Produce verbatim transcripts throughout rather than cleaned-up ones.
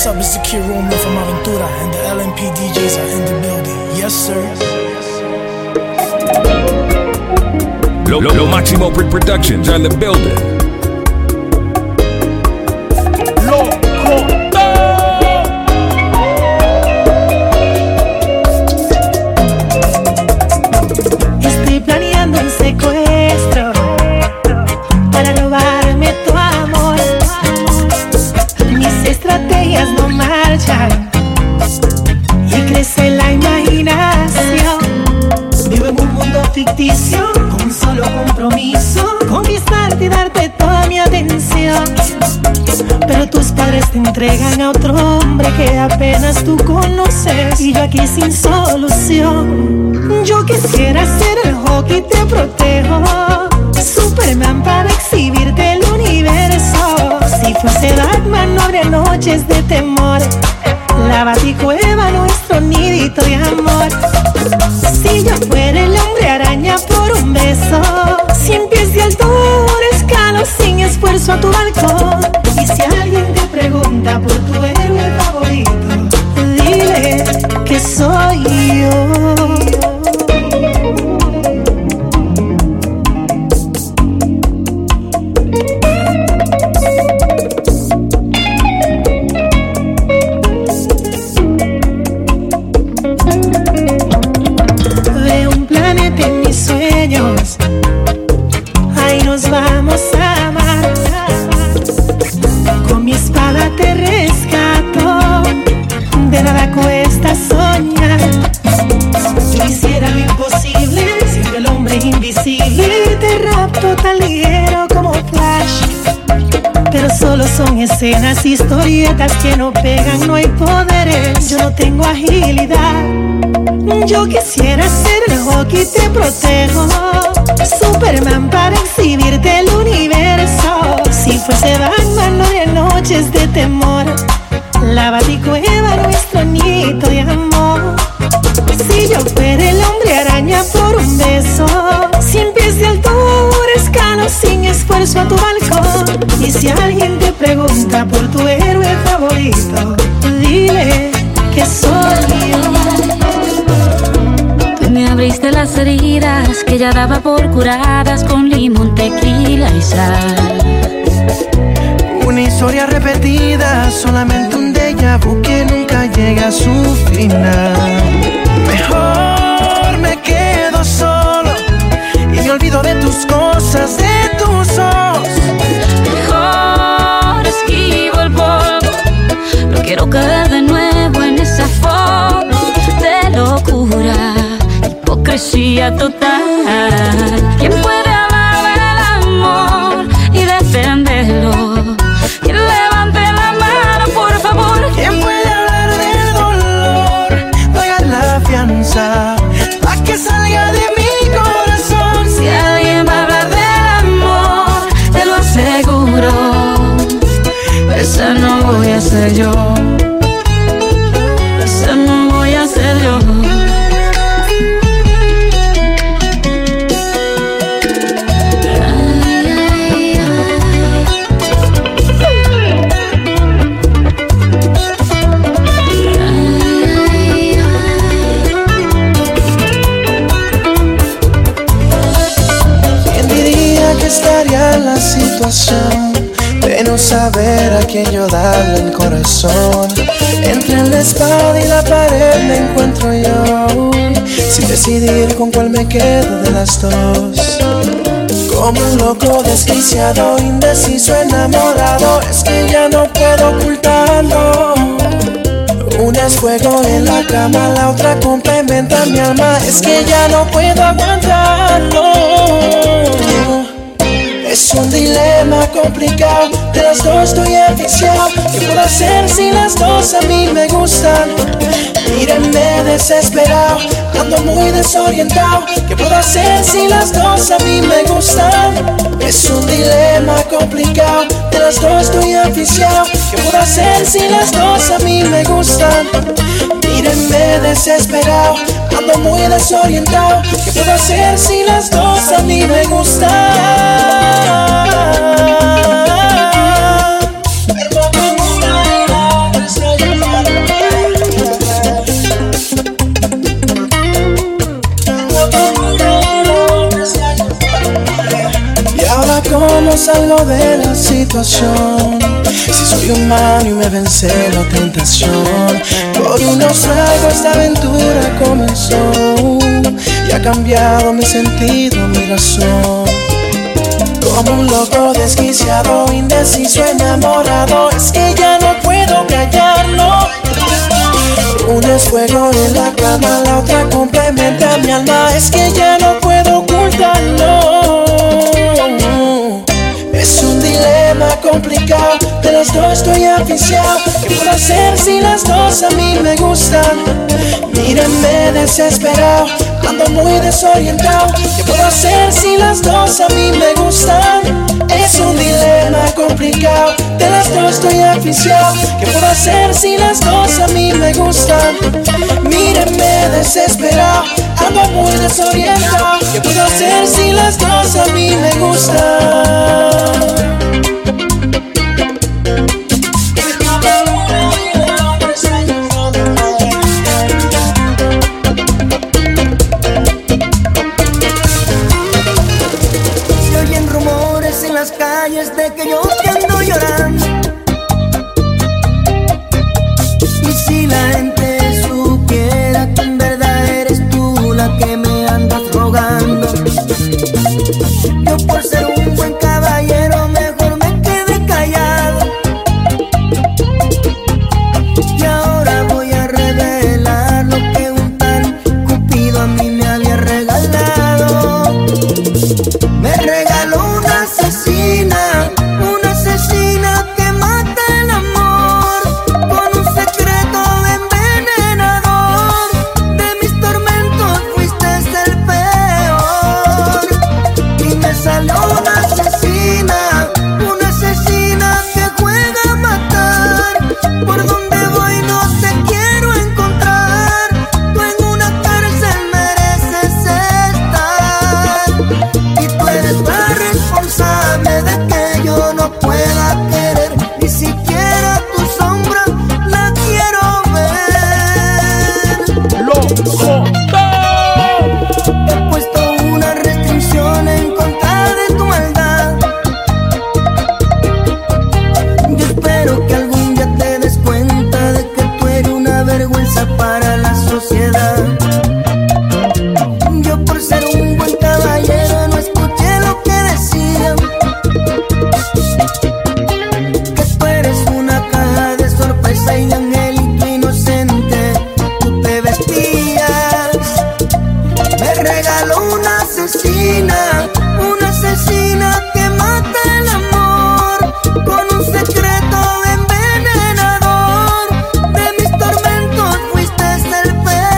What's up, it's the Kid Romeo from Aventura, and the L M P D Js are in the building. Yes, sir. Lo, Lo, Lo Máximo Productions are in the building. Estoy planeando un secuestro para robarme tu amor. Mis estrategias no marchan y crece la imaginación. Vivo en un mundo ficticio con un solo compromiso: conquistarte y darte toda mi atención. Pero tus padres te entregan a otro hombre que apenas tú conoces, y yo aquí sin solución. Yo quisiera ser el hockey, te protejo, Superman para exhibirte el universo. Si fuese Batman no habría noches de temor, la Baticueva nuestro nidito de amor. Si yo fuera el hombre araña por un beso, cien pies de altura escalo sin esfuerzo a tu balcón. Y si alguien te pregunta por tu héroe favorito, dile que soy yo. Veo un planeta en mis sueños, ahí nos vamos a amar. Con mi espada te rescato, de nada cuesta soñar. Yo hiciera lo imposible, siendo el hombre invisible. Te rapto tan ligero como Flash, pero solo son escenas, historietas que no pegan, no hay poderes. Yo no tengo agilidad. Yo quisiera ser el hockey, te protejo, Superman para exhibirte el universo. Si fuese Batman no habría noches de temor, la Baticueva nuestro nidito de amor. Si yo fuera el hombre araña por un beso, cien pies de altura escalo sin esfuerzo a tu balcón. Y si alguien te pregunta por tu héroe favorito, dile que soy yo. Me abriste las heridas que ya daba por curadas con limón, tequila y sal. Una historia repetida, solamente un déjà vu que nunca llega a su final. Mejor me quedo solo y me olvido de tus cosas, de tus ojos. Mejor esquivo el polvo, no quiero caer de nuevo en esa foto de locura, hipocresía total. ¿Quién puede hablar del amor y defenderlo? ¿Quién levante la mano, por favor? ¿Quién puede hablar del dolor? Paga la fianza pa' que salga de mi corazón. Si alguien va a hablar del amor, te lo aseguro, esa no voy a ser yo. Esa no voy a ser yo. Estaría en la situación de no saber a quién yo darle el corazón. Entre la espada y la pared me encuentro yo, sin decidir con cuál me quedo de las dos. Como un loco desquiciado, indeciso, enamorado, es que ya no puedo ocultarlo. Una es fuego en la cama, la otra complementa mi alma, es que ya no puedo aguantarlo. Es un dilema complicado, de las dos estoy enviciado. ¿Qué puedo hacer si las dos a mí me gustan? Mírenme desesperado, ando muy desorientado. ¿Qué puedo hacer si las dos a mí me gustan? Es un dilema complicado, de las dos estoy enviciado. ¿Qué puedo hacer si las dos a mí me gustan? Mírenme desesperado, ando muy desorientado. ¿Qué puedo hacer si las dos a mí me gustan? Estoy salgo de la situación. Si soy humano y me vence la tentación, por unos tragos esta aventura comenzó y ha cambiado mi sentido, mi razón. Como un loco desquiciado, indeciso, enamorado, es que ya no puedo callarlo. Una es fuego en la cama, la otra complementa mi alma, es que ya no puedo ocultarlo. Es un dilema complicado, de las dos estoy aficiado. ¿Qué puedo hacer si las dos a mí me gustan? Mírenme desesperado, ando muy desorientado. ¿Qué puedo hacer si las dos a mí me gustan? Es un dilema complicado, de las dos estoy aficiado. ¿Qué puedo hacer si las dos a mí me gustan? Mírenme desesperado, ando muy desorientado. ¿Qué puedo hacer si las dos a mí me gustan? De que yo te ando llorando, y si la gente supiera que en verdad eres tú la que me andas rogando, yo por ser un buen caballero mejor me quedé callado, y ahora voy a revelar lo que un tal Cupido a mí me había regalado. Me regaló una asesina, una asesina que mata el amor, con un secreto envenenador. De mis tormentos fuiste el peor, y me salió una asesina, una asesina que juega a matar. Por donde voy no te quiero encontrar, tú en una cárcel mereces estar, y tú eres la responsable de que yo no pueda querer, ni siquiera tu sombra la quiero ver. ¡Loco! He puesto una restricción en contra de tu maldad. Yo espero que algún día te des cuenta de que tú eres una vergüenza para la sociedad. Yo por ser un buen caballero no escuché lo que decían, que tú eres una caja de sorpresa y de angelito inocente tú te vestías. Me regaló una asesina, una asesina que mata el amor, con un secreto envenenador. De mis tormentos fuiste el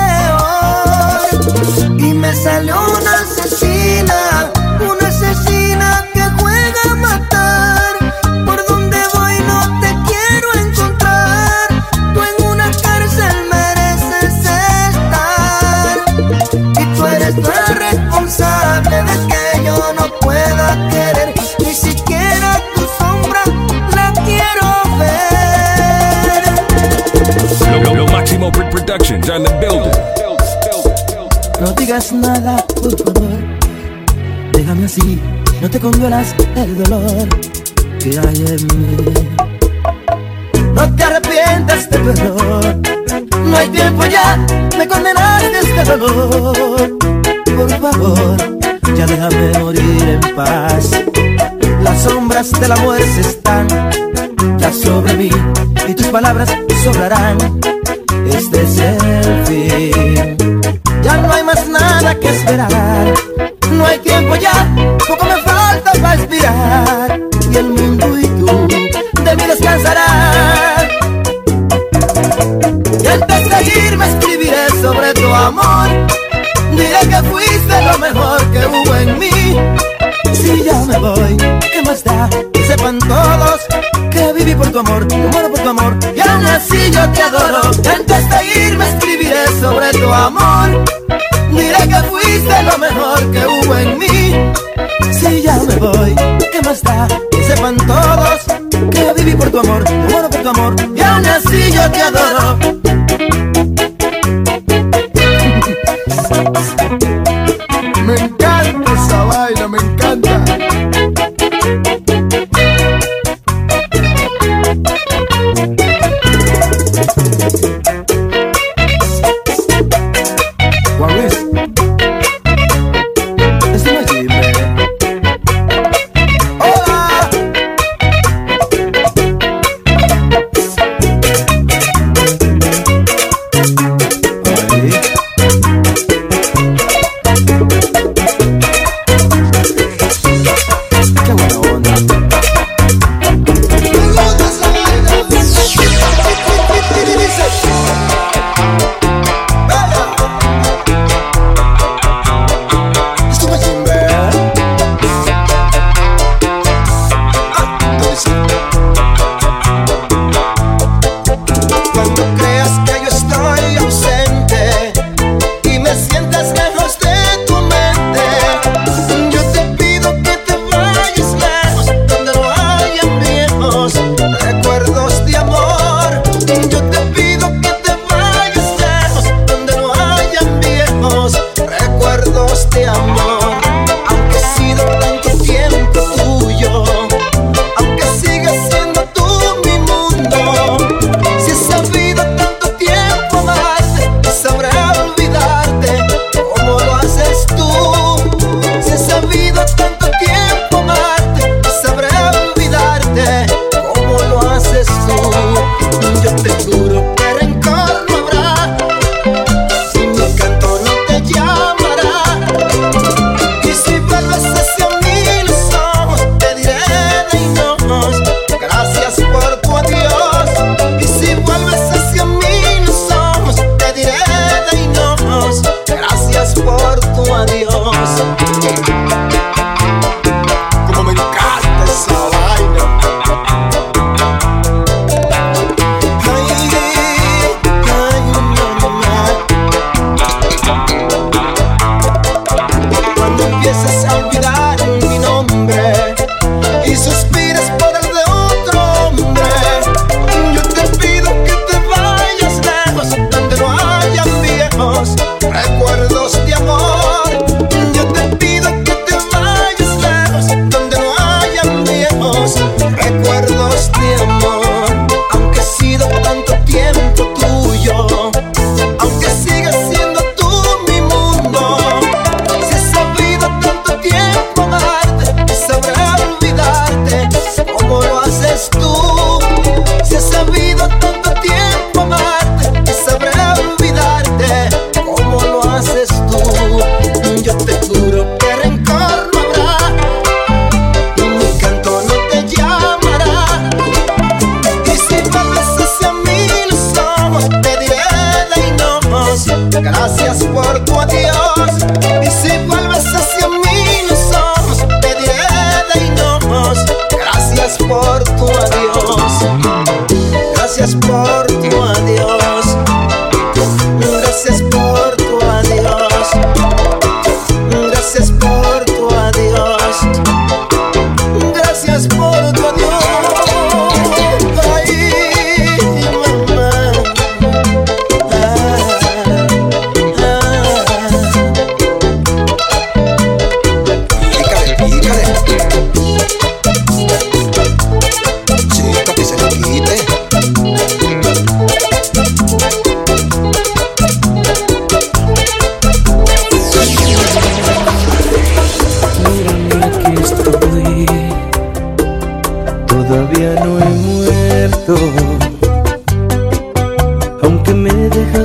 peor, y me salió una asesina, una asesina que juega a matar. Por donde voy no te quiero encontrar, tú en una cárcel mereces estar, y tú eres la responsable de que yo no pueda querer, ni siquiera tu sombra la quiero ver. Lo, lo Máximo Productions on the building. No digas nada, por favor, déjame así, no te conduelas el dolor que hay en mí. No te arrepientas de tu error, no hay tiempo ya, me condenaste a este dolor. Por favor, ya déjame morir en paz. Las sombras de la muerte están ya sobre mí, y tus palabras sobrarán. Este es el fin, ya no hay más nada que esperar. No hay tiempo ya, poco me falta para expirar, y el mundo y tú de mí descansarán. Y antes de irme escribiré sobre tu amor, diré que fuiste lo mejor que hubo en mí. Si ya me voy, ¿qué más da? Que sepan todos que viví por tu amor, que muero por tu amor, y aún así yo te adoro. Y antes de irme escribiré sobre tu amor, diré que fuiste lo mejor que hubo en mí. Si ya me voy, ¿qué más da? Que sepan todos que viví por tu amor, que muero por tu amor, y aún así yo te adoro. Me encanta esa vaina, me encanta.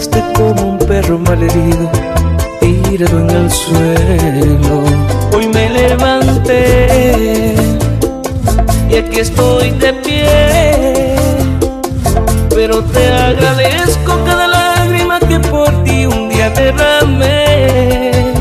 dejaste como un perro malherido, tirado en el suelo. Hoy me levanté y aquí estoy de pie, pero te agradezco cada lágrima que por ti un día derramé.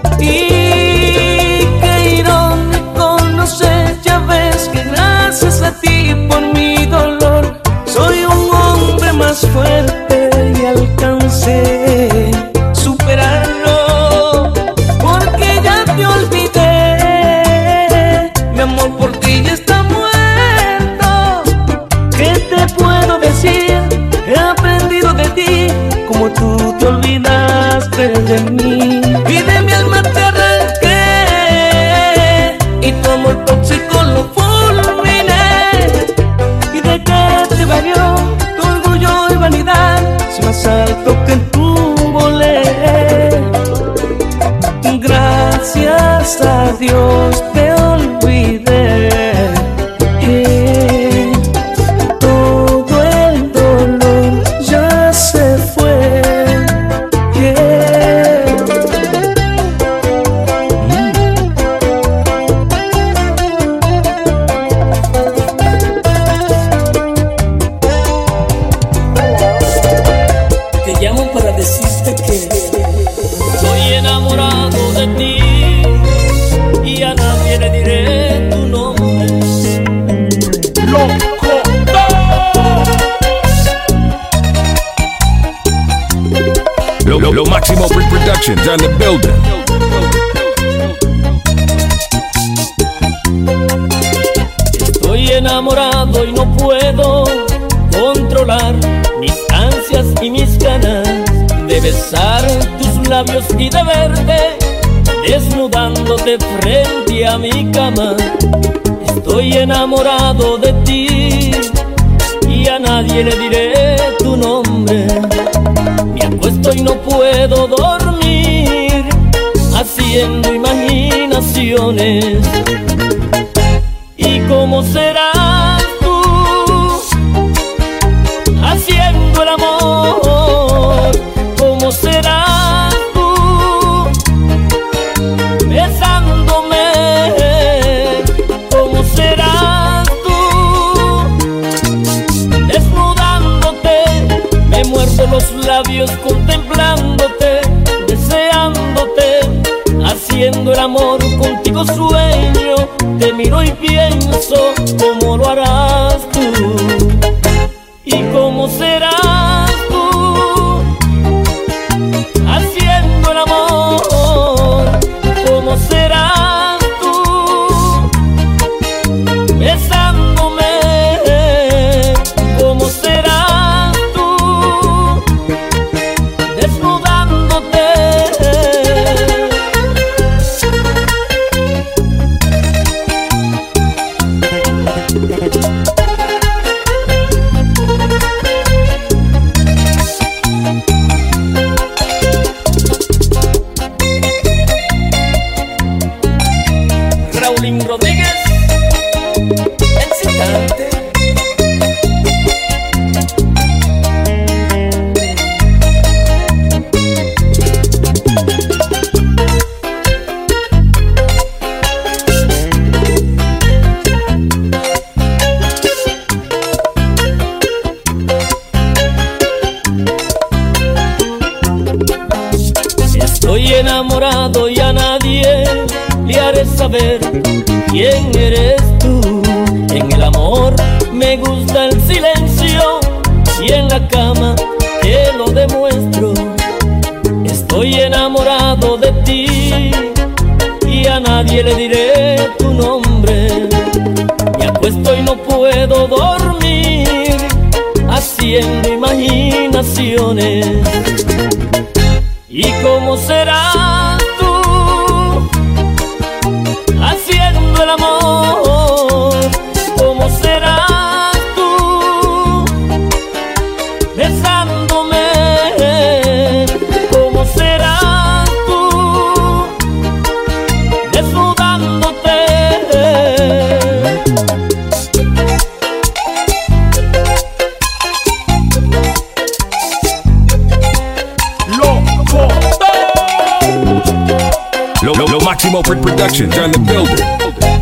Y qué irónico, no sé, ya ves que gracias a ti por mi dolor soy un hombre más fuerte y alcancé superarlo, porque ya te olvidé. Mi amor por ti ya está muerto. ¿Qué te puedo decir? He aprendido de ti como tú te olvidaste de mí. Y de mi alma te arranqué y tu amor tóxico lo fulminé. ¿Y de qué te valió tu orgullo y vanidad si más alto que tú volé? Gracias a Dios te olvidé. Yeah. Todo el dolor ya se fue. Yeah. Te llamo para decirte que Estoy enamorado de ti y a nadie le diré tu nombre. ¡Loco! Lo, lo, lo Máximo Productions on the building. Estoy enamorado y no puedo controlar mis ansias y mis ganas de besar tus labios y de verte desnudándote frente a mi cama. Estoy enamorado de ti y a nadie le diré tu nombre. Me acuesto y no puedo dormir haciendo imaginaciones. ¿Y cómo serás tú haciendo el amor? ¿Cómo serás tú besándome? ¿Cómo serás tú desnudándote? Me muerdo los labios contemplándote, deseándote, haciendo el amor contigo sueño. Te miro y pienso cómo lo harás tú. ¿Y cómo serás tú haciendo el amor? ¿Cómo serás tú besándome? ¿Cómo serás tú desnudándote? Raulín Rodríguez, excitante. Estoy enamorado y a nadie le haré saber quién eres tú. En el amor me gusta el silencio y en la cama te lo demuestro. Estoy enamorado de ti y a nadie le diré tu nombre. Me acuesto y no puedo dormir haciendo imaginaciones. ¿Y cómo serás tú haciendo el amor? ¿Cómo serás tú besándome? ¿Cómo serás tú desnudándote? Máximo Productions are in the building.